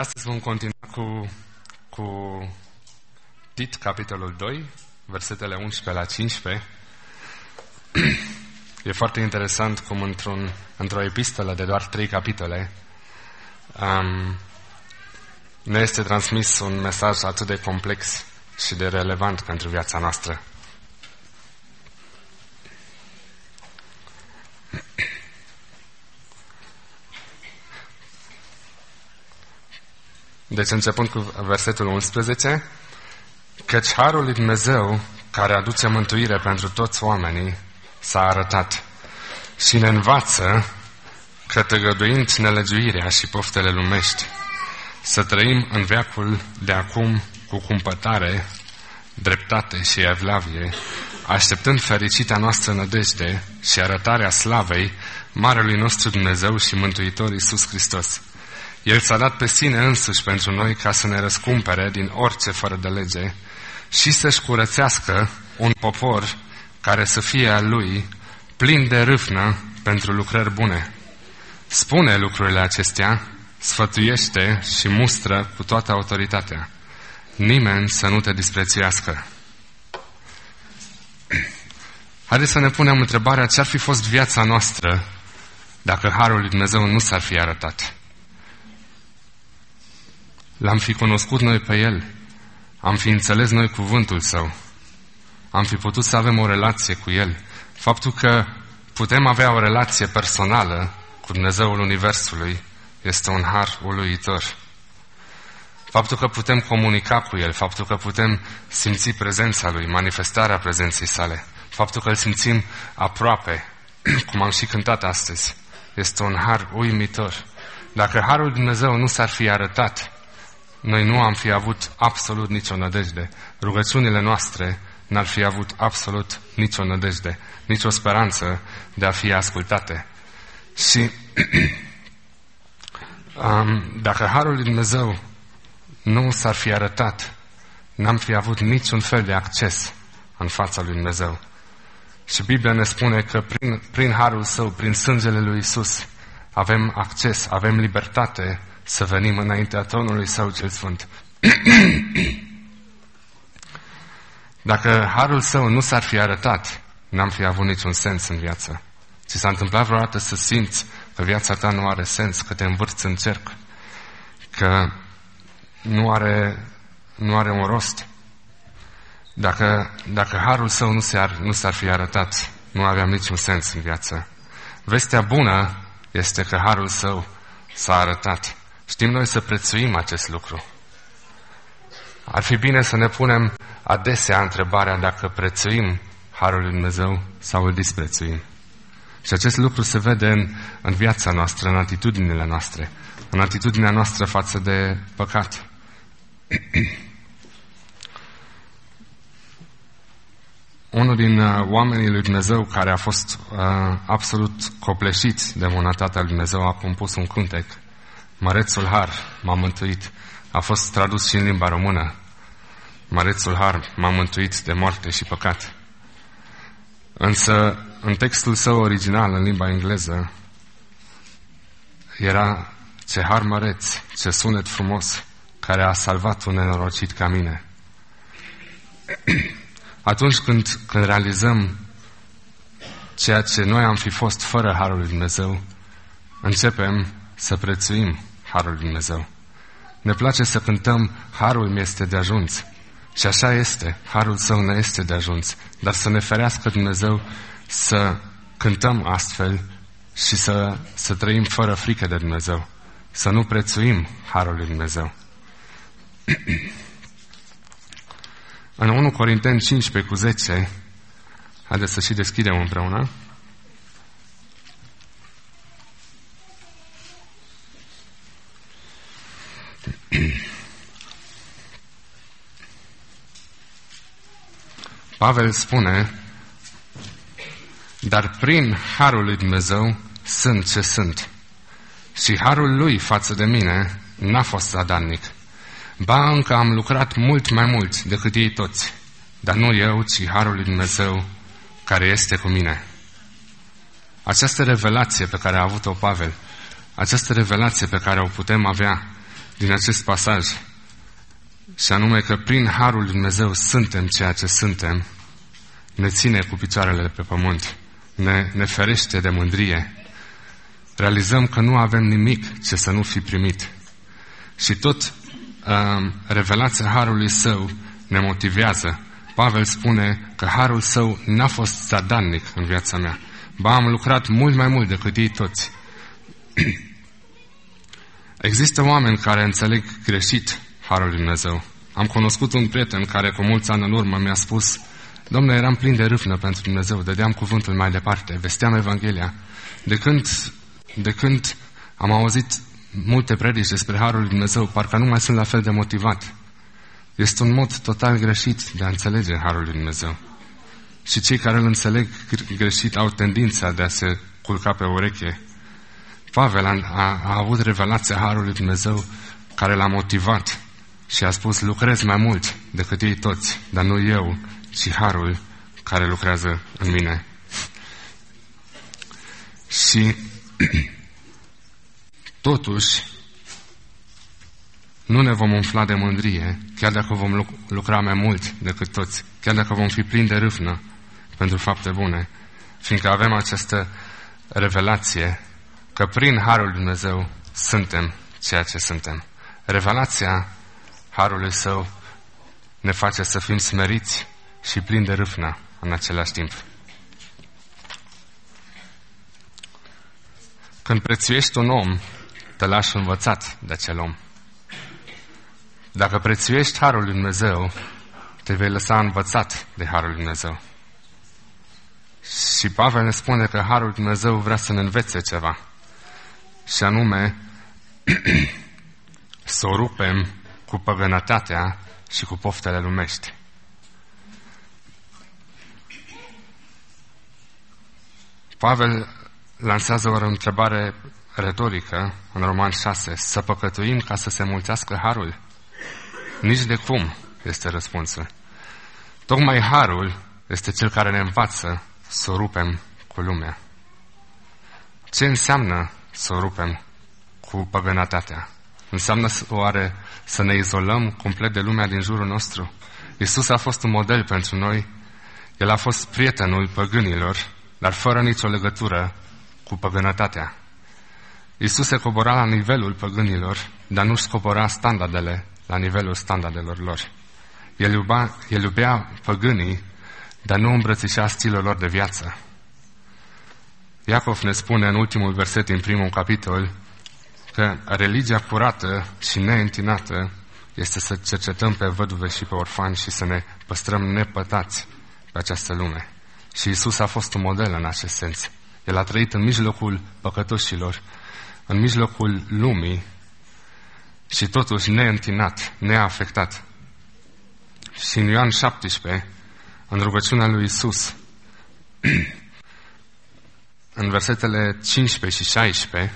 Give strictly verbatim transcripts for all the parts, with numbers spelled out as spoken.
Astăzi vom continua cu, cu Tit, capitolul doi, versetele unsprezece la cincisprezece. E foarte interesant cum într-un, într-o epistolă de doar trei capitole um, ne este transmis un mesaj atât de complex și de relevant pentru viața noastră. Deci începând cu versetul unsprezece, căci harul lui Dumnezeu, care aduce mântuire pentru toți oamenii, s-a arătat și ne învață că, tăgăduind nelegiuirea și poftele lumești, să trăim în veacul de acum cu cumpătare, dreptate și evlavie, așteptând fericita noastră nădejde și arătarea slavei Marelui nostru Dumnezeu și Mântuitor Iisus Hristos. El s-a dat pe sine însuși pentru noi ca să ne răscumpere din orice fără de lege și să-și curățească un popor care să fie al lui, plin de râvnă pentru lucrări bune. Spune lucrurile acestea, sfătuiește și mustră cu toată autoritatea. Nimeni să nu te disprețuiască. Haideți să ne punem întrebarea ce ar fi fost viața noastră dacă harul lui Dumnezeu nu s-ar fi arătat. L-am fi cunoscut noi pe El, am fi înțeles noi cuvântul Său, am fi putut să avem o relație cu El. Faptul că putem avea o relație personală cu Dumnezeul Universului este un har uluitor. Faptul că putem comunica cu El, faptul că putem simți prezența Lui, manifestarea prezenței Sale, faptul că îl simțim aproape, cum am și cântat astăzi, este un har uimitor. Dacă harul lui Dumnezeu nu s-ar fi arătat, noi nu am fi avut absolut nicio nădejde. Rugăciunile noastre n-ar fi avut absolut nicio nădejde, nicio speranță de a fi ascultate. Și um, dacă harul lui Dumnezeu nu s-ar fi arătat, n-am fi avut niciun fel de acces în fața lui Dumnezeu. Și Biblia ne spune că prin, prin harul Său, prin sângele lui Iisus, avem acces, avem libertate să venim înaintea tronului Său cel Sfânt. Dacă harul Său nu s-ar fi arătat, n-am fi avut niciun sens în viață. Ți s-a întâmplat vreodată să simți că viața ta nu are sens, că te învârți în cerc, că nu are, nu are un rost? Dacă, dacă harul Său nu, s-ar, nu s-ar fi arătat, nu aveam niciun sens în viață. Vestea bună este că harul Său s-a arătat. Știm noi să prețuim acest lucru. Ar fi bine să ne punem adesea întrebarea dacă prețuim harul lui Dumnezeu sau îl disprețuim. Și acest lucru se vede în, în viața noastră, în atitudinile noastre, în atitudinea noastră față de păcat. Unul din uh, oamenii lui Dumnezeu care a fost uh, absolut copleșit de bunătatea lui Dumnezeu a compus un cântec. Mărețul har m-a mântuit. A fost tradus și în limba română. Mărețul har m-a mântuit de moarte și păcat. Însă, în textul său original, în limba engleză, era ce har măreț, ce sunet frumos, care a salvat un nenorocit ca mine. Atunci când, când realizăm ceea ce noi am fi fost fără harul lui Dumnezeu, începem să prețuim harul lui Dumnezeu. Ne place să cântăm, harul mi este de ajuns. Și așa este, harul Său ne este de ajuns. Dar să ne ferească Dumnezeu să cântăm astfel și să, să trăim fără frică de Dumnezeu. Să nu prețuim harul lui Dumnezeu. În unu Corinteni cincisprezece cu zece, haideți să și deschidem împreună. Pavel spune, dar prin harul lui Dumnezeu sunt ce sunt. Și harul lui față de mine n-a fost zadarnic. Ba încă am lucrat mult mai mult decât ei toți, dar nu eu, ci harul lui Dumnezeu care este cu mine. Această revelație pe care a avut-o Pavel, această revelație pe care o putem avea din acest pasaj, și anume că prin harul lui Dumnezeu suntem ceea ce suntem, ne ține cu picioarele pe pământ, ne, ne ferește de mândrie. Realizăm că nu avem nimic ce să nu fi primit. Și tot uh, revelația harului său ne motivează. Pavel spune că harul său n-a fost zadarnic în viața mea. Ba, am lucrat mult mai mult decât ei toți. Există oameni care înțeleg greșit harul lui Dumnezeu. Am cunoscut un prieten care cu mulți ani în urmă mi-a spus: Domnule, eram plin de râvnă pentru Dumnezeu, dădeam cuvântul mai departe, vesteam Evanghelia. De când, de când am auzit multe predici despre harul lui Dumnezeu, parcă nu mai sunt la fel de motivat. Este un mod total greșit de a înțelege harul lui Dumnezeu. Și cei care îl înțeleg greșit au tendința de a se culca pe ureche. Pavel a, a, a avut revelația harului lui Dumnezeu care l-a motivat și a spus: lucrez mai mult decât ei toți, dar nu eu, ci harul care lucrează în mine. Și totuși nu ne vom umfla de mândrie, chiar dacă vom lucra mai mult decât toți, chiar dacă vom fi plini de râvnă pentru fapte bune, fiindcă avem această revelație că prin harul lui Dumnezeu suntem ceea ce suntem. Revelația harului său ne face să fim smeriți și plini de râvnă în același timp. Când prețuiești un om, te lași învățat de acel om. Dacă prețuiești harul lui Dumnezeu, te vei lăsa învățat de harul lui Dumnezeu. Și Pavel ne spune că harul lui Dumnezeu vrea să ne învețe ceva. Și anume să o rupem cu păgănătatea și cu poftele lumești. Pavel lansează o întrebare retorică în Roman șase: să păcătuim ca să se mulțească harul? Nici de cum, este răspunsul. Tocmai harul este cel care ne învață să o rupem cu lumea. Ce înseamnă să o rupem cu păgănătatea? Înseamnă oare să ne izolăm complet de lumea din jurul nostru? Iisus a fost un model pentru noi. El a fost prietenul păgânilor, dar fără nicio legătură cu păgănătatea. Iisus se cobora la nivelul păgânilor, dar nu-și cobora standardele la nivelul standardelor lor. El iubea, el iubea păgânii, dar nu îmbrățișea stilul lor de viață. Iacov ne spune în ultimul verset din primul capitol că religia curată și neîntinată este să cercetăm pe văduve și pe orfani și să ne păstrăm nepătați pe această lume. Și Iisus a fost un model în acest sens. El a trăit în mijlocul păcătoșilor, în mijlocul lumii și totuși neîntinat, neafectat. Și în Ioan șaptesprezece, în rugăciunea lui Iisus, în versetele cincisprezece și șaisprezece,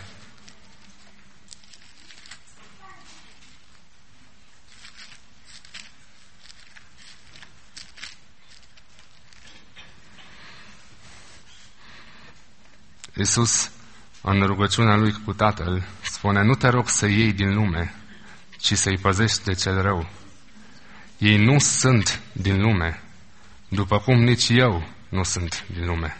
Iisus, în rugăciunea lui cu Tatăl, spune: nu te rog să iei din lume, ci să-i păzești de cel rău. Ei nu sunt din lume, după cum nici eu nu sunt din lume.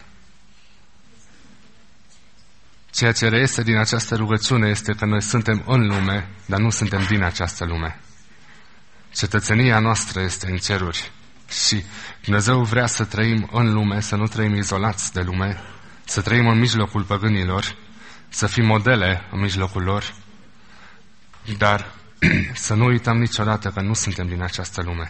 Ceea ce reiese din această rugăciune este că noi suntem în lume, dar nu suntem din această lume. Cetățenia noastră este în ceruri și Dumnezeu vrea să trăim în lume, să nu trăim izolați de lume, să trăim în mijlocul păgânilor, să fim modele în mijlocul lor, dar să nu uităm niciodată că nu suntem din această lume.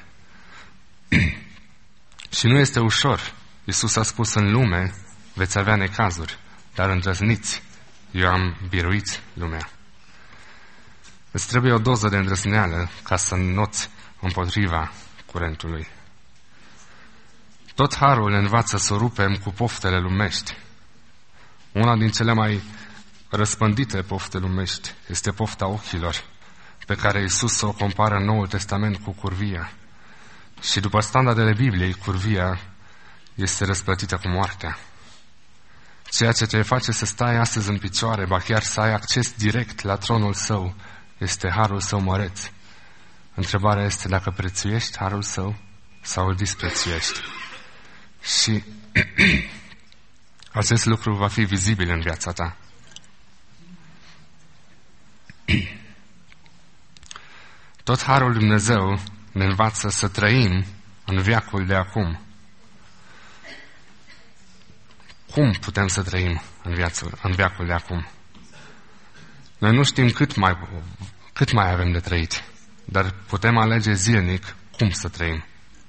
Și nu este ușor. Iisus a spus: în lume veți avea necazuri, dar îndrăzniți, eu am biruit lumea. Îți trebuie o doză de îndrăzneală ca să noți împotriva curentului. Tot harul ne învață să rupem cu poftele lumești. Una din cele mai răspândite pofte lumești este pofta ochilor, pe care Iisus o compară în Noul Testament cu curvia. Și după standardele Bibliei, curvia este răsplătită cu moartea. Ceea ce te face să stai astăzi în picioare, ba chiar să ai acces direct la tronul său, este harul său măreț. Întrebarea este dacă prețuiești harul său sau îl disprețuiești. Și acest lucru va fi vizibil în viața ta. Tot harul lui Dumnezeu ne învață să trăim în veacul de acum. Cum putem să trăim în, viață, în veacul de acum? Noi nu știm cât mai, cât mai avem de trăit, dar putem alege zilnic cum să trăim.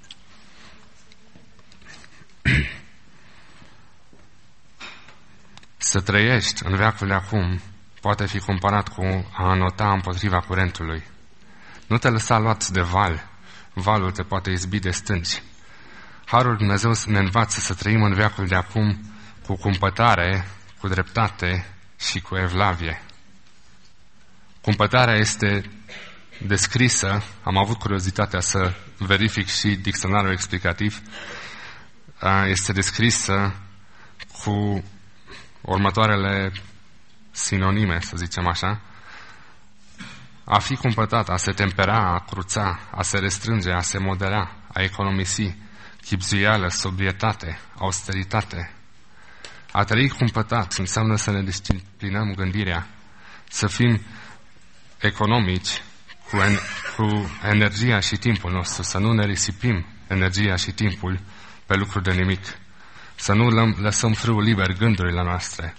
Să trăiești în veacul de acum poate fi comparat cu a înota împotriva curentului. Nu te lăsa luat de val. Valul te poate izbi de stânci. Harul lui Dumnezeu ne învață să trăim în veacul de acum cu cumpătare, cu dreptate și cu evlavie. Cumpătarea este descrisă, am avut curiozitatea să verific și dicționarul explicativ, este descrisă cu următoarele sinonime, să zicem așa: a fi cumpătat, a se tempera, a cruța, a se restrânge, a se modera, a economisi, chibzuială, sobrietate, austeritate. A trăi cumpătat înseamnă să ne disciplinăm gândirea, să fim economici cu, en- cu energia și timpul nostru, să nu ne risipim energia și timpul pe lucruri de nimic, să nu lăm- lăsăm frâul liber gândurile noastre.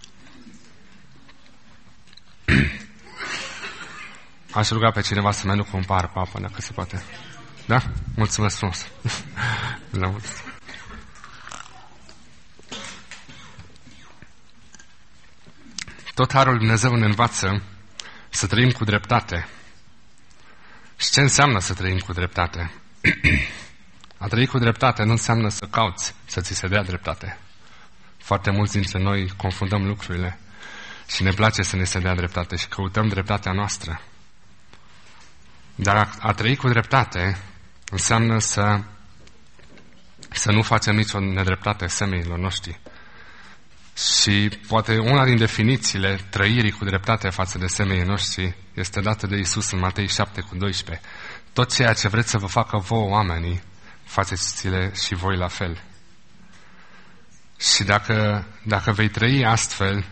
Aș ruga pe cineva să-mi aducă un par papă, dacă se poate. Da? Mulțumesc frumos. La mulțumesc. Tot harul lui Dumnezeu ne învață să trăim cu dreptate. Și ce înseamnă să trăim cu dreptate? A trăi cu dreptate nu înseamnă să cauți să ți se dea dreptate. Foarte mulți dintre noi confundăm lucrurile și ne place să ne se dea dreptate și căutăm dreptatea noastră. Dar a, a trăi cu dreptate înseamnă să, să nu facem nicio nedreptate semenilor noștri. Și poate una din definițiile trăirii cu dreptate față de semenii noștri este dată de Iisus în Matei șapte cu doisprezece. Tot ceea ce vreți să vă facă vouă oamenii, faceți-le și voi la fel. Și dacă, dacă vei trăi astfel,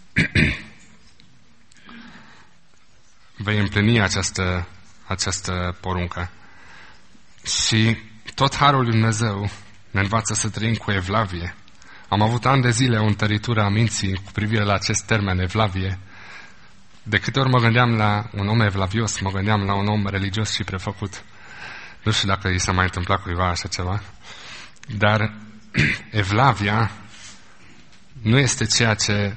vei împlini această, această poruncă. Și tot harul lui Dumnezeu ne învață să trăim cu evlavie. Am avut ani de zile o întăritură a minții cu privire la acest termen evlavie. De câte ori mă gândeam la un om evlavios, mă gândeam la un om religios și prefăcut. Nu știu dacă i s-a mai întâmplat cuiva așa ceva. Dar evlavia nu este ceea ce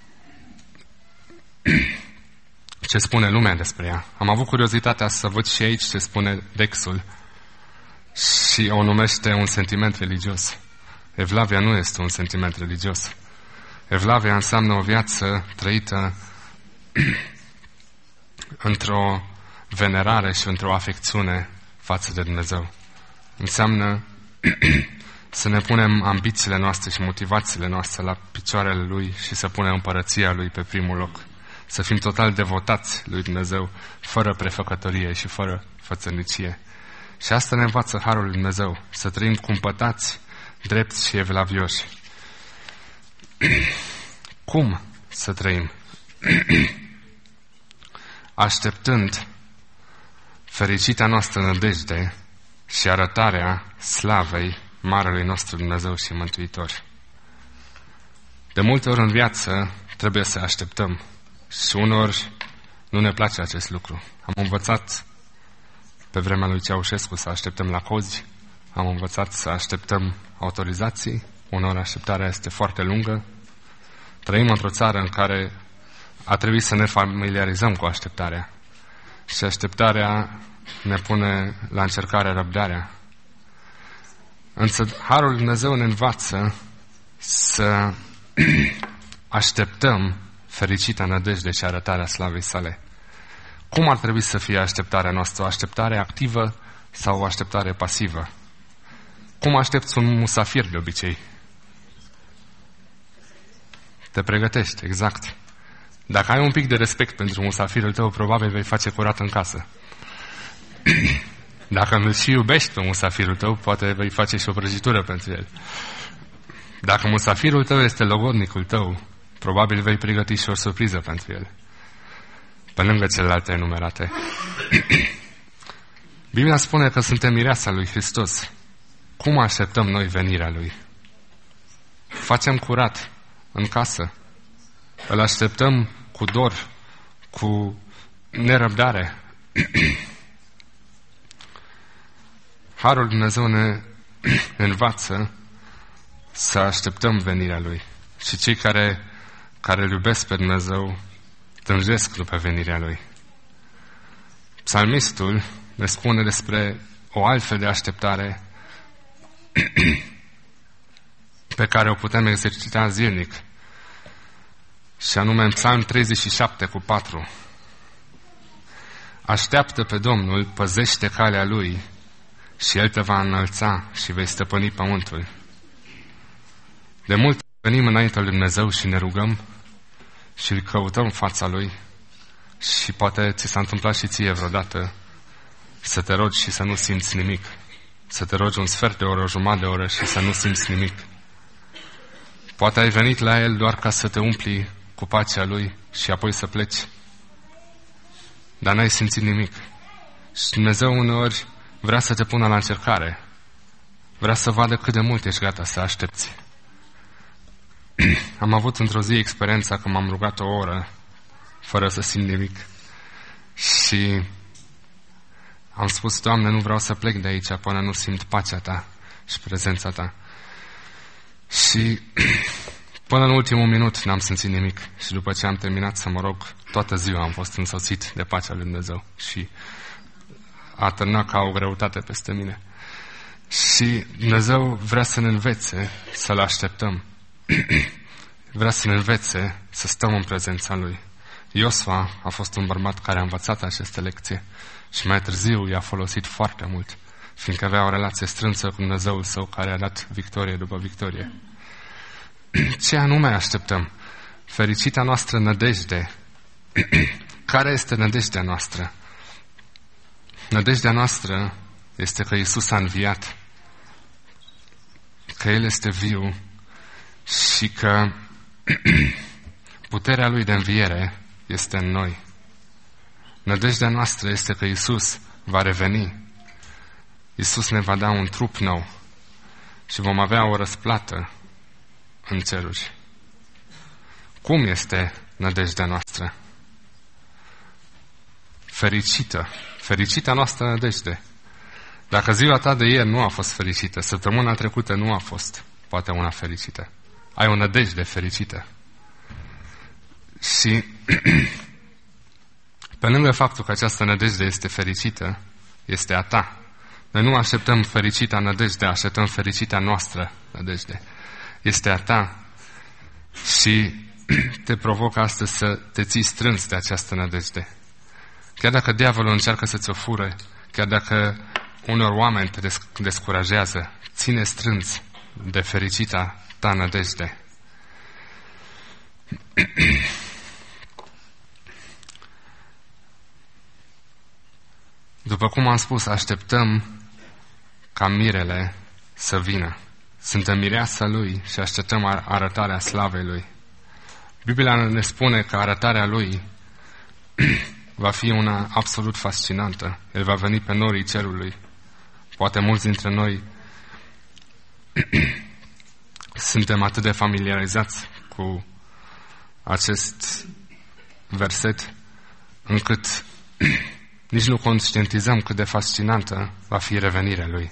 ce spune lumea despre ea. Am avut curiozitatea să văd și aici ce spune Dexul și o numește un sentiment religios. Evlavia nu este un sentiment religios. Evlavia înseamnă o viață trăită într-o venerare și într-o afecțiune față de Dumnezeu. Înseamnă să ne punem ambițiile noastre și motivațiile noastre la picioarele Lui și să punem împărăția Lui pe primul loc. Să fim total devotați lui Dumnezeu, fără prefăcătorie și fără fățărnicie. Și asta ne învață harul lui Dumnezeu, să trăim cumpătați, drepți și evlavioși. Cum să trăim? Așteptând fericita noastră nădejde și arătarea slavei Marelui nostru Dumnezeu și Mântuitor. De multe ori în viață trebuie să așteptăm și uneori nu ne place acest lucru. Am învățat pe vremea lui Ceaușescu să așteptăm la cozi, am învățat să așteptăm autorizații, uneori așteptarea este foarte lungă. Trăim într-o țară în care a trebuit să ne familiarizăm cu așteptarea și așteptarea ne pune la încercare răbdarea. Însă harul lui Dumnezeu ne învață să așteptăm fericita nădejde și arătarea slavei sale. Cum ar trebui să fie așteptarea noastră? O așteptare activă sau o așteptare pasivă? Cum aștepți un musafir de obicei? Te pregătești, exact. Dacă ai un pic de respect pentru musafirul tău, probabil vei face curat în casă. Dacă îl și iubești pe musafirul tău, poate vei face și o prăjitură pentru el. Dacă musafirul tău este logodnicul tău, probabil vei pregăti și o surpriză pentru el, pe lângă celelalte enumerate. Biblia spune că suntem mireasa lui Hristos. Cum așteptăm noi venirea Lui? Facem curat în casă. Îl așteptăm cu dor, cu nerăbdare. Harul Dumnezeu ne învață să așteptăm venirea Lui. Și cei care, care îl iubesc pe Dumnezeu tânjesc după venirea Lui. Psalmistul ne spune despre o altfel de așteptare pe care o putem exercita zilnic. Și anume în Psalm treizeci și șapte cu patru. Așteaptă pe Domnul, păzește calea Lui și El te va înălța și vei stăpâni pământul. De mult venim înaintea lui Dumnezeu și ne rugăm și îl căutăm fața Lui și poate ți s-a întâmplat și ție vreodată să te rogi și să nu simți nimic. Să te rogi un sfert de oră, o jumătate de oră și să nu simți nimic. Poate ai venit la El doar ca să te umpli cu pacea Lui și apoi să pleci. Dar n-ai simțit nimic. Și Dumnezeu uneori vrea să te pună la încercare. Vrea să vadă cât de mult ești gata să aștepți. Am avut într-o zi experiența că m-am rugat o oră fără să simt nimic. Și am spus, Doamne, nu vreau să plec de aici până nu simt pacea Ta și prezența Ta. Și până în ultimul minut n-am simțit nimic. Și după ce am terminat să mă rog, toată ziua am fost însoțit de pacea lui Dumnezeu. Și a târnat ca o greutate peste mine. Și Dumnezeu vrea să ne învețe să-L așteptăm. Vrea să ne învețe să stăm în prezența Lui. Iosua a fost un bărbat care a învățat aceste lecții și mai târziu i-a folosit foarte mult, fiindcă avea o relație strânsă cu Dumnezeul său care a dat victorie după victorie. Ce anume așteptăm? Fericita noastră nădejde. Care este nădejdea noastră? Nădejdea noastră este că Iisus a înviat, că El este viu și că puterea Lui de înviere este în noi. Nădejdea noastră este că Iisus va reveni. Iisus ne va da un trup nou și vom avea o răsplată în ceruri. Cum este nădejdea noastră? Fericită. Fericita noastră nădejde. Dacă ziua ta de ieri nu a fost fericită, săptămâna trecută nu a fost poate una fericită, ai o nădejde fericită. Și pe lângă faptul că această nădejde este fericită, este a ta. Noi nu așteptăm fericita nădejde, așteptăm fericita noastră nădejde. Este a ta și te provocă astăzi să te ții strâns de această nădejde. Chiar dacă diavolul încearcă să ți-o fure, chiar dacă unor oameni te descurajează, ține strâns de fericita ta nădejde. După cum am spus, așteptăm ca mirele să vină. Suntem mireasa Lui și așteptăm arătarea slavei Lui. Biblia ne spune că arătarea Lui va fi una absolut fascinantă. El va veni pe norii cerului. Poate mulți dintre noi suntem atât de familiarizați cu acest verset încât nici nu conștientizăm cât de fascinantă va fi revenirea Lui.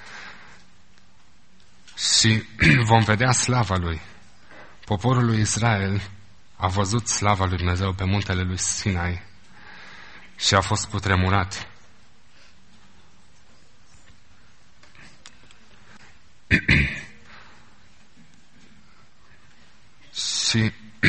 Și vom vedea slava Lui. Poporul lui Israel a văzut slava lui Dumnezeu pe muntele lui Sinai și a fost cutremurat. și,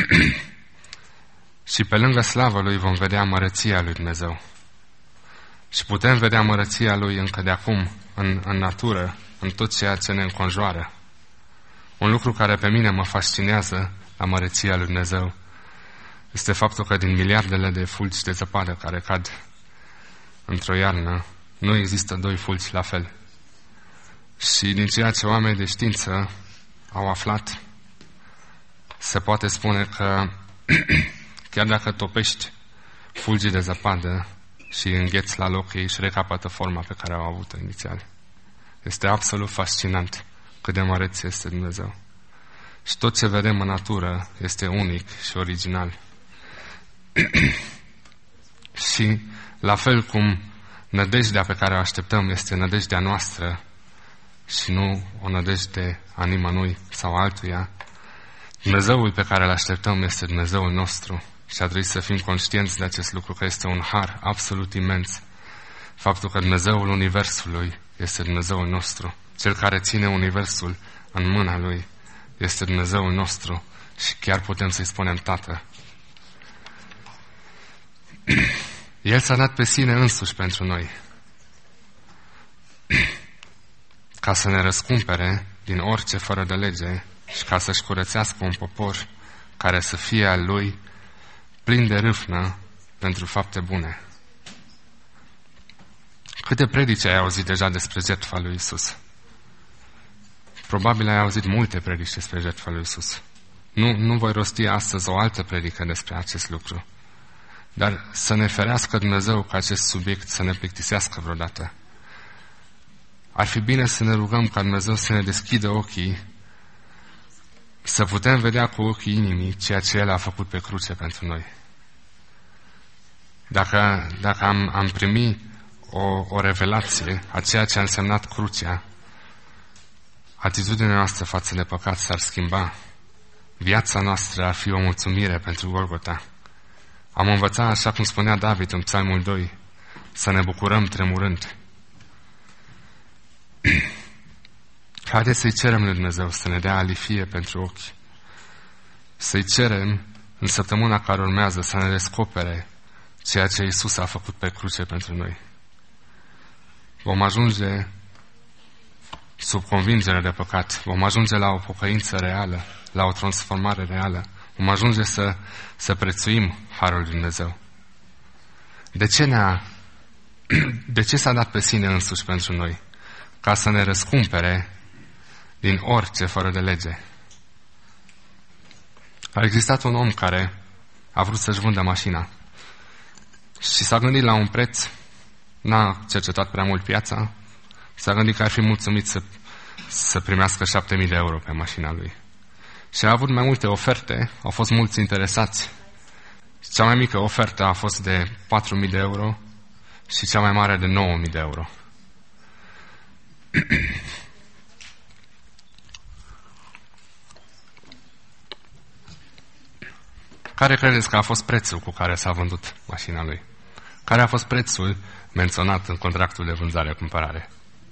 și pe lângă slava Lui vom vedea măreția lui Dumnezeu. Și putem vedea măreția Lui încă de acum, în, în natură, în tot ceea ce ne înconjoară. Un lucru care pe mine mă fascinează la măreția lui Dumnezeu este faptul că din miliardele de fulgi de zăpadă care cad într-o iarnă, nu există doi fulgi la fel. Și din ceea ce oamenii de știință au aflat, se poate spune că chiar dacă topești fulgii de zăpadă și îngheți la loc, ei își recapătă forma pe care au avut-o inițial. Este absolut fascinant cât de măreț este Dumnezeu. Și tot ce vedem în natură este unic și original. Și la fel cum nădejdea pe care o așteptăm este nădejdea noastră și nu o nădejde a nimănui sau altuia, Dumnezeul pe care îl așteptăm este Dumnezeul nostru și a trebuit să fim conștienți de acest lucru, că este un har absolut imens. Faptul că Dumnezeul Universului este Dumnezeul nostru. Cel care ține Universul în mâna Lui este Dumnezeul nostru și chiar putem să-i spunem Tată. El s-a dat pe sine însuși pentru noi, ca să ne răscumpere din orice fără de lege și ca să-și curățească un popor care să fie al Lui plin de râvnă pentru fapte bune. Câte predici ai auzit deja despre jertfa lui Iisus? Probabil ai auzit multe predici despre jertfa lui Iisus. Nu, nu voi rosti astăzi o altă predică despre acest lucru. Dar să ne ferească Dumnezeu ca acest subiect să ne plictisească vreodată. Ar fi bine să ne rugăm ca Dumnezeu să ne deschidă ochii, să putem vedea cu ochii inimii ceea ce El a făcut pe cruce pentru noi. Dacă, dacă am, am primit o, o revelație a ceea ce a însemnat crucea, atitudinea noastră față de păcat s-ar schimba. Viața noastră ar fi o mulțumire pentru Golgota. Am învățat, așa cum spunea David în Psalmul doi, să ne bucurăm tremurând. Haideți să-i cerem lui Dumnezeu să ne dea alifie pentru ochi. Să-i cerem în săptămâna care urmează să ne descopere ceea ce Iisus a făcut pe cruce pentru noi. Vom ajunge sub convingere de păcat. Vom ajunge la o pocăință reală, la o transformare reală. Vom ajunge să, să prețuim harul lui Dumnezeu. De ce ne-a, de ce s-a dat pe sine însuși pentru noi? Ca să ne răscumpere din orice fără de lege. A existat un om care a vrut să-și vândă mașina și s-a gândit la un preț, n-a cercetat prea mult piața, s-a gândit că ar fi mulțumit să, să primească șapte mii de euro pe mașina lui. Și a avut mai multe oferte, au fost mulți interesați. Cea mai mică ofertă a fost de patru mii de euro și cea mai mare de nouă mii de euro. Care credeți că a fost prețul cu care s-a vândut mașina lui? Care a fost prețul menționat în contractul de vânzare-cumpărare?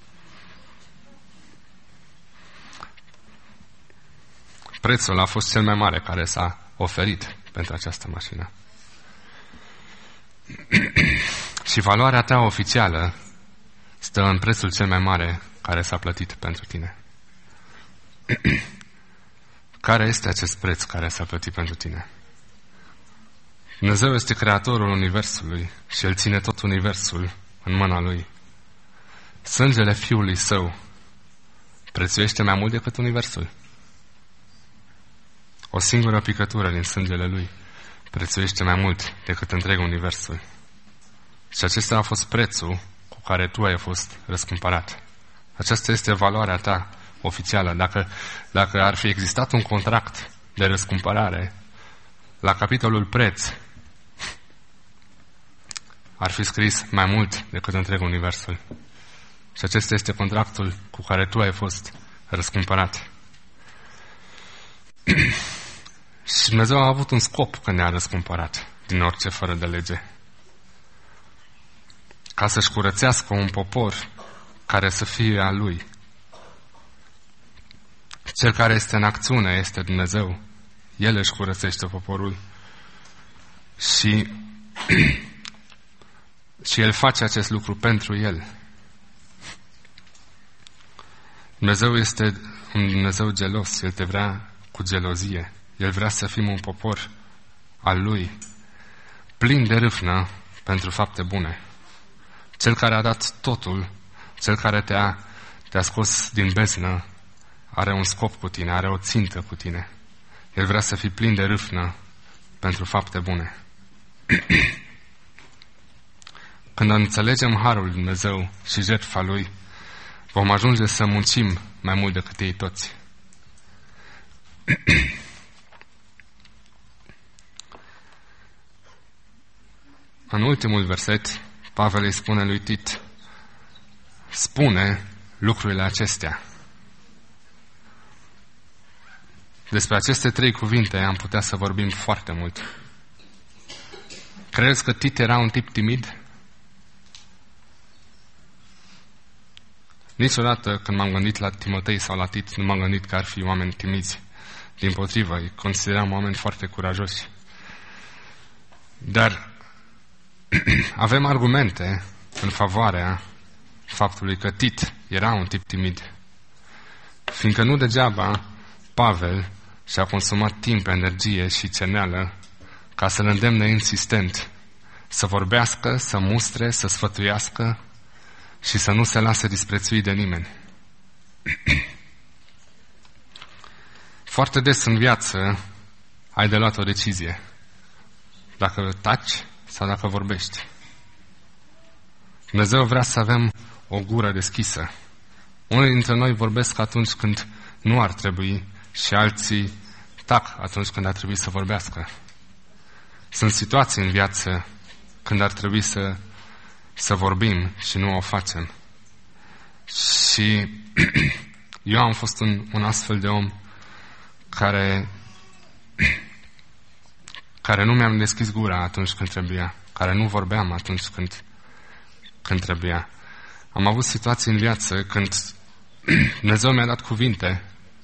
Prețul a fost cel mai mare care s-a oferit pentru această mașină. Și valoarea ta oficială stă în prețul cel mai mare care s-a plătit pentru tine. Care este acest preț care s-a plătit pentru tine? Dumnezeu este creatorul Universului și El ține tot Universul în mâna Lui. Sângele Fiului Său prețuiește mai mult decât Universul. O singură picătură din sângele Lui prețuiește mai mult decât întreg Universul. Și acesta a fost prețul cu care tu ai fost răscumpărat. Aceasta este valoarea ta oficială. Dacă, dacă ar fi existat un contract de răscumpărare, la capitolul preț ar fi scris mai mult decât întreg Universul. Și acesta este contractul cu care tu ai fost răscumpărat. Și Dumnezeu a avut un scop când ne-a răscumpărat din orice fără de lege. Ca să-și curățească un popor care să fie al Lui. Cel care este în acțiune este Dumnezeu. El își curățește poporul. Și, și El face acest lucru pentru El. Dumnezeu este un Dumnezeu gelos. El te vrea cu gelozie. El vrea să fim un popor al Lui, plin de râvnă pentru fapte bune. Cel care a dat totul, Cel care te-a, te-a scos din beznă, are un scop cu tine, are o țintă cu tine. El vrea să fii plin de râvnă pentru fapte bune. Când înțelegem harul lui Dumnezeu și jertfa Lui, vom ajunge să muncim mai mult decât ei toți. În ultimul verset, Pavel îi spune lui Tit, spune lucrurile acestea. Despre aceste trei cuvinte am putea să vorbim foarte mult. Credeți că Tit era un tip timid? Niciodată când m-am gândit la Timotei sau la Tit, nu m-am gândit că ar fi oameni timizi. Dimpotrivă, îi consideram oameni foarte curajoși. Dar avem argumente în favoarea faptului că Tit era un tip timid. Fiindcă nu degeaba Pavel și-a consumat timp, energie și ceneală ca să-l îndemne insistent să vorbească, să mustre, să sfătuiască și să nu se lase disprețuit de nimeni. Foarte des în viață ai de luat o decizie. Dacă taci sau dacă vorbești. Dumnezeu vrea să avem o gură deschisă. Unii dintre noi vorbesc atunci când nu ar trebui și alții tac atunci când ar trebui să vorbească. Sunt situații în viață când ar trebui să, să vorbim și nu o facem. Și eu am fost un, un astfel de om care, care nu mi-am deschis gura atunci când trebuia, care nu vorbeam atunci când, când trebuia. Am avut situații în viață când Dumnezeu mi-a dat cuvinte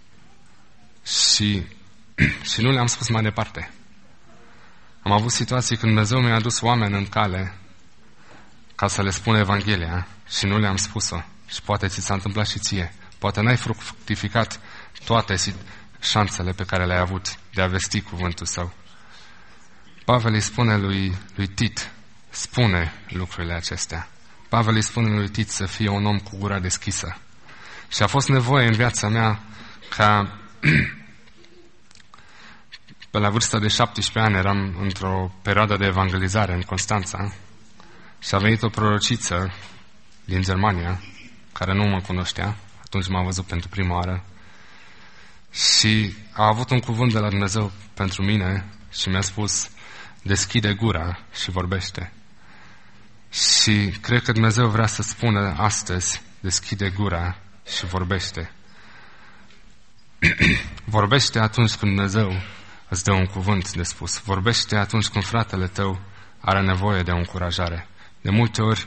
și, și nu le-am spus mai departe. Am avut situații când Dumnezeu mi-a adus oameni în cale ca să le spun Evanghelia și nu le-am spus-o. Și poate ți s-a întâmplat și ție. Poate n-ai fructificat toate șansele pe care le-ai avut de a vesti cuvântul său. Pavel îi spune lui, lui Tit, spune lucrurile acestea. Pavel îi spune lui Tit să fie un om cu gura deschisă. Și a fost nevoie în viața mea ca pe la vârsta de șaptesprezece ani eram într-o perioadă de evangelizare în Constanța și a venit o prorociță din Germania care nu mă cunoștea, atunci m-a văzut pentru prima oară și a avut un cuvânt de la Dumnezeu pentru mine și mi-a spus, deschide gura și vorbește. Și cred că Dumnezeu vrea să spună astăzi, deschide gura și vorbește. Vorbește atunci când Dumnezeu îți dă un cuvânt de spus. Vorbește atunci când fratele tău are nevoie de o încurajare. De multe ori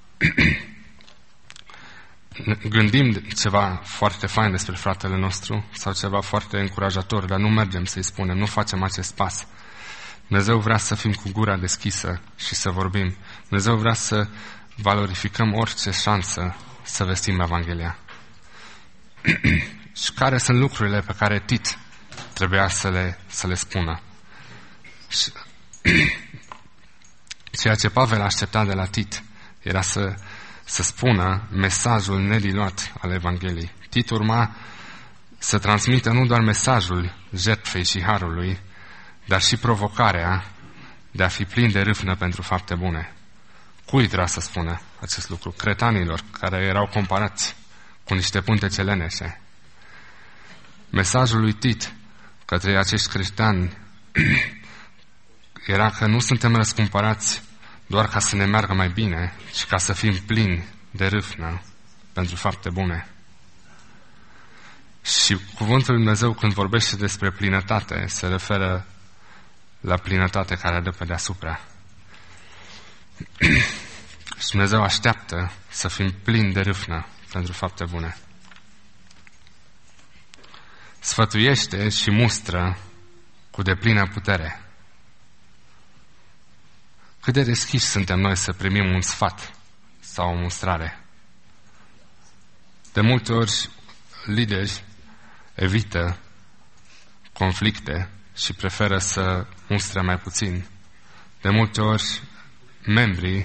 gândim ceva foarte fain despre fratele nostru sau ceva foarte încurajator, dar nu mergem să-i spunem, nu facem acest pas. Dumnezeu vrea să fim cu gura deschisă și să vorbim. Dumnezeu vrea să valorificăm orice șansă să vestim Evanghelia. Și care sunt lucrurile pe care Tit trebuia să le, să le spună? Și ceea ce Pavel aștepta de la Tit era să, să spună mesajul nediluat al Evangheliei. Tit urma să transmită nu doar mesajul jertfei și harului, dar și provocarea de a fi plin de râvnă pentru fapte bune. Cui trebuia să spună acest lucru? Cretanilor, care erau comparați cu niște puntece leneșe. Mesajul lui Tit către acești creștini era că nu suntem răscumpărați doar ca să ne meargă mai bine, ci ca să fim plini de râvnă pentru fapte bune. Și cuvântul lui Dumnezeu, când vorbește despre plinătate, se referă la plinătate care dă pe deasupra. Și Dumnezeu așteaptă să fim plini de râvnă pentru fapte bune. Sfătuiește și mustră cu deplină putere. Cât de deschiși suntem noi să primim un sfat sau o mustrare? De multe ori lideri evită conflicte și preferă să mustre mai puțin. De multe ori, membrii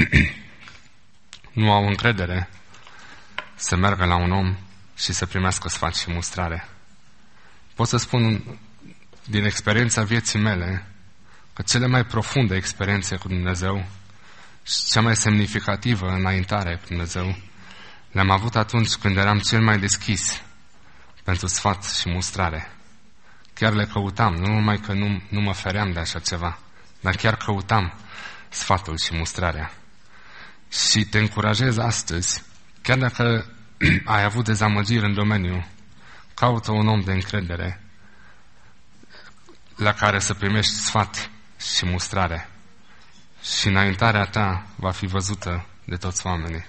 nu au încredere să meargă la un om și să primească sfat și mustrare. Pot să spun din experiența vieții mele că cele mai profunde experiențe cu Dumnezeu și cea mai semnificativă înaintare cu Dumnezeu le-am avut atunci când eram cel mai deschis pentru sfat și mustrare. Chiar le căutam, nu numai că nu, nu mă feream de așa ceva, dar chiar căutam sfatul și mustrarea. Și te încurajez astăzi, chiar dacă ai avut dezamăgiri în domeniu, caută un om de încredere la care să primești sfat și mustrare. Și înaintarea ta va fi văzută de toți oamenii.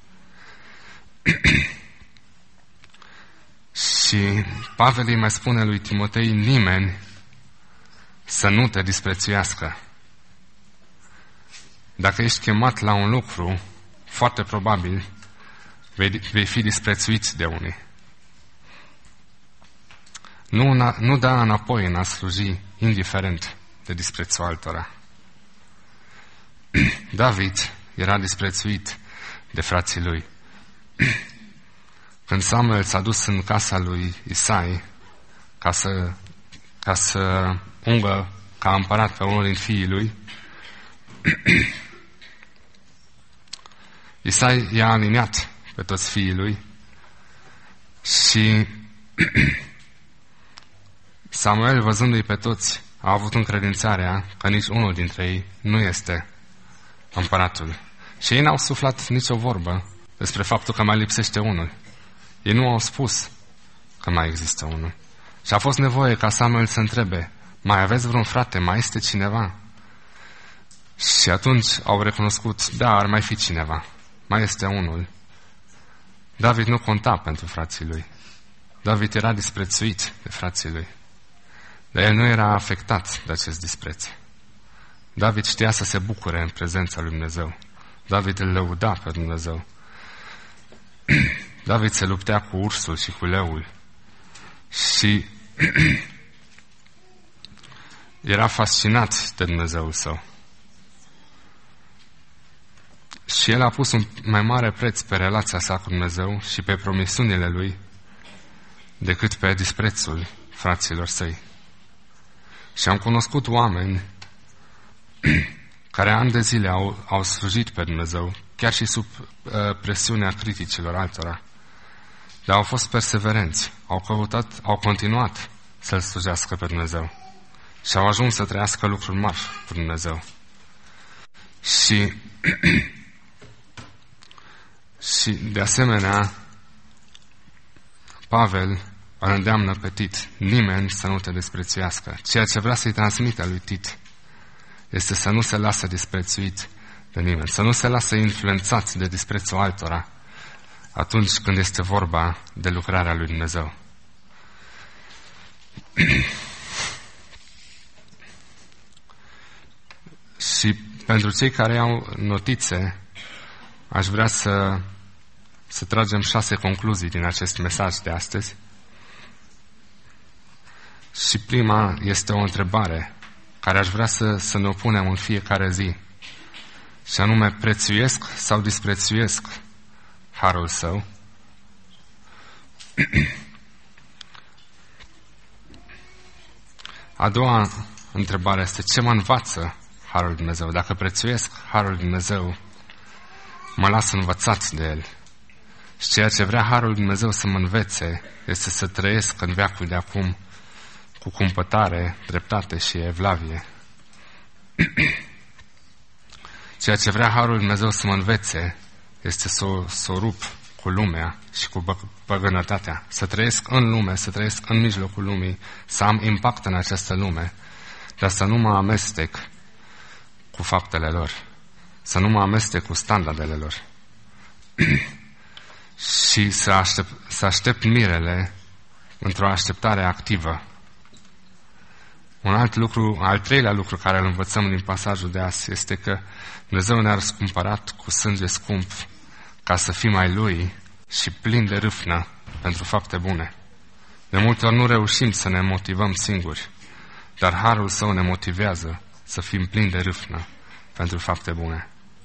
Și Pavel îi mai spune lui Timotei, nimeni să nu te disprețuiască. Dacă ești chemat la un lucru, foarte probabil vei, vei fi disprețuit de unii. Nu, nu da înapoi în a sluji, indiferent de disprețul altora. David era disprețuit de frații lui. Când Samuel s-a dus în casa lui Isai ca să, ca să ungă ca împărat pe unul din fiii lui, Isai i-a aliniat pe toți fiii lui și Samuel, văzându-i pe toți, a avut încredințarea că nici unul dintre ei nu este împăratul. Și ei n-au suflat nicio vorbă despre faptul că mai lipsește unul. Ei nu au spus că mai există unul. Și a fost nevoie ca Samuel să întrebe, mai aveți vreun frate, mai este cineva? Și atunci au recunoscut, da, ar mai fi cineva, mai este unul. David nu conta pentru frații lui. David era disprețuit de frații lui. Dar el nu era afectat de acest dispreț. David știa să se bucure în prezența lui Dumnezeu. David îl lăuda pe Dumnezeu. David se luptea cu ursul și cu leul. Și era fascinat de Dumnezeul său. Și el a pus un mai mare preț pe relația sa cu Dumnezeu și pe promisiunile lui decât pe disprețul fraților săi. Și am cunoscut oameni care ani de zile au, au slujit pe Dumnezeu, chiar și sub uh, presiunea criticilor altora, dar au fost perseverenți, au căutat, au continuat să-L slujească pe Dumnezeu și au ajuns să trăiască lucruri mari cu Dumnezeu. Și, și de asemenea, Pavel îl îndeamnă pe Tit, nimeni să nu te desprețuiască. Ceea ce vrea să-i transmită lui Tit este să nu se lasă disprețuit de nimeni, să nu se lasă influențat de disprețul altora atunci când este vorba de lucrarea lui Dumnezeu. Și pentru cei care au notițe, aș vrea să, să tragem șase concluzii din acest mesaj de astăzi. Și prima este o întrebare care aș vrea să, să ne o punem în fiecare zi. Și anume, prețuiesc sau disprețuiesc harul său? A doua întrebare este, ce mă învață harul lui Dumnezeu? Dacă prețuiesc harul lui Dumnezeu, mă las învățat de el. Și ceea ce vrea harul lui Dumnezeu să mă învețe este să trăiesc în veacul de acum cu cumpătare, dreptate și evlavie. Ceea ce vrea harul lui Dumnezeu să mă învețe este să o, să o rup cu lumea și cu păgânătatea. Să trăiesc în lume, să trăiesc în mijlocul lumii, să am impact în această lume, dar să nu mă amestec cu faptele lor, să nu mă amestec cu standardele lor. Și să aștept, să aștept mirele într-o așteptare activă. Un alt lucru, al treilea lucru care îl învățăm din pasajul de azi este că Dumnezeu ne-a răscumpărat cu sânge scump ca să fim ai Lui și plini de râvnă pentru fapte bune. De multe ori nu reușim să ne motivăm singuri, dar harul Său ne motivează să fim plini de râvnă pentru fapte bune.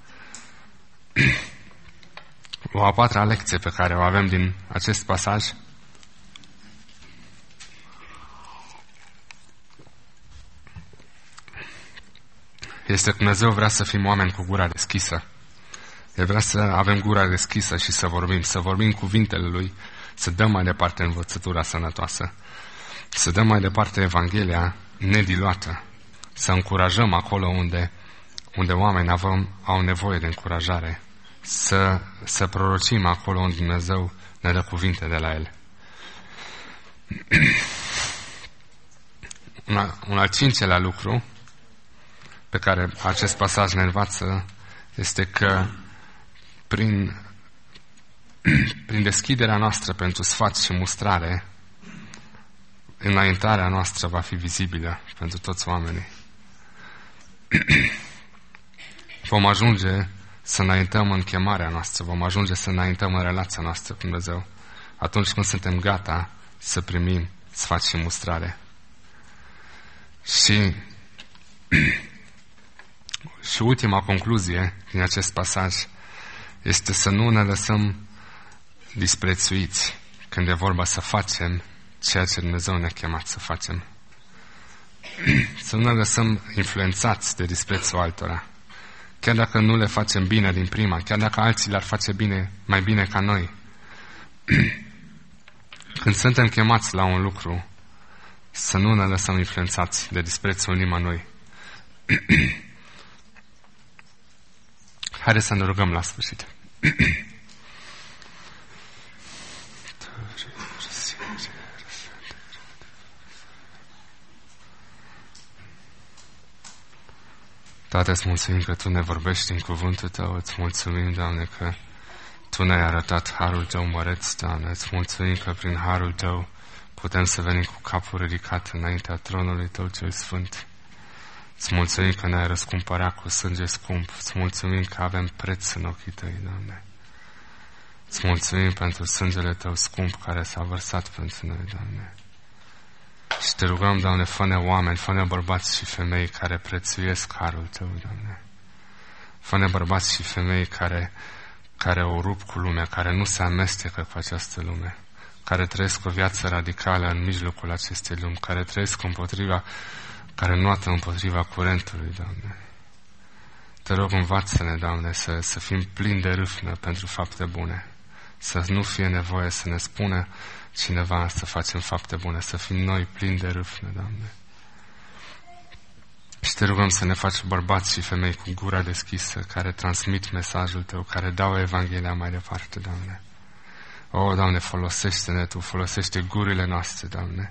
O a patra lecție pe care o avem din acest pasaj este că Dumnezeu vrea să fim oameni cu gura deschisă. El vrea să avem gura deschisă și să vorbim, să vorbim cuvintele Lui, să dăm mai departe învățătura sănătoasă, să dăm mai departe Evanghelia nediluată, să încurajăm acolo unde, unde oamenii avem, au nevoie de încurajare, să, să prorocim acolo unde Dumnezeu ne dă cuvinte de la El. Un, un al cincelea lucru pe care acest pasaj ne învață este că prin, prin deschiderea noastră pentru sfat și mustrare, înaintarea noastră va fi vizibilă pentru toți oamenii. Vom ajunge să înaintăm în chemarea noastră, vom ajunge să înaintăm în relația noastră cu Dumnezeu, atunci când suntem gata să primim sfat și mustrare. Și Și ultima concluzie din acest pasaj este să nu ne lăsăm disprețuiți când e vorba să facem ceea ce Dumnezeu ne-a chemat să facem. Să nu ne lăsăm influențați de disprețul altora. Chiar dacă nu le facem bine din prima, chiar dacă alții le-ar face bine, mai bine ca noi. Când suntem chemați la un lucru, să nu ne lăsăm influențați de disprețul nimănui. Haideți să ne rugăm la sfârșit. Tată, îți mulțumim că Tu ne vorbești în cuvântul Tău, îți mulțumim, Doamne, că Tu ne-ai arătat harul Tău măreț, Doamne, îți mulțumim că prin harul Tău putem să venim cu capul ridicat înaintea tronului Tău cel Sfânt. Îți mulțumim că ne-ai răscumpărat cu sânge scump. Îți mulțumim că avem preț în ochii Tăi, Doamne. Îți mulțumim pentru sângele Tău scump care s-a vărsat pentru noi, Doamne. Și Te rugăm, Doamne, fă-ne oameni, fă-ne bărbați și femei care prețuiesc harul Tău, Doamne. Fă-ne bărbați și femei care, care o rup cu lumea, care nu se amestecă cu această lume, care trăiesc o viață radicală în mijlocul acestei lumi, care trăiesc împotriva care nuată împotriva curentului, Doamne. Te rog, învață-ne, Doamne, să, să fim plini de râvnă pentru fapte bune. Să nu fie nevoie să ne spună cineva să facem fapte bune, să fim noi plini de râvnă, Doamne. Și Te rugăm să ne faci bărbați și femei cu gura deschisă, care transmit mesajul Tău, care dau Evanghelia mai departe, Doamne. O, Doamne, folosește-ne Tu, folosește gurile noastre, Doamne.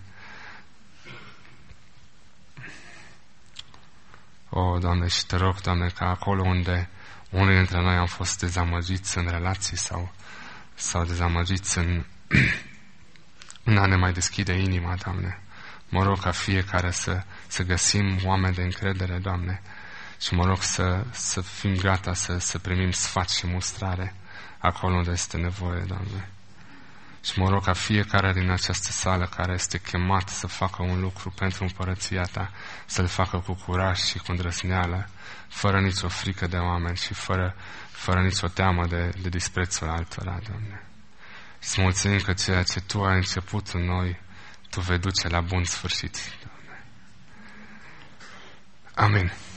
O, Doamne, și Te rog, Doamne, ca acolo unde unii dintre noi am fost dezamăgiți în relații sau, sau dezamăgiți în, în a ne mai deschide inima, Doamne, mă rog ca fiecare să, să găsim oameni de încredere, Doamne, și mă rog să, să fim gata să, să primim sfat și mustrare acolo unde este nevoie, Doamne. Și mă rog ca fiecare din această sală care este chemat să facă un lucru pentru împărăția Ta, să-l facă cu curaj și cu îndrăzneală, fără nicio frică de oameni și fără, fără nicio teamă de, de disprețul altora, Doamne. Și-ți mulțumim că ceea ce Tu ai început în noi, Tu vei duce la bun sfârșit, Doamne. Amin.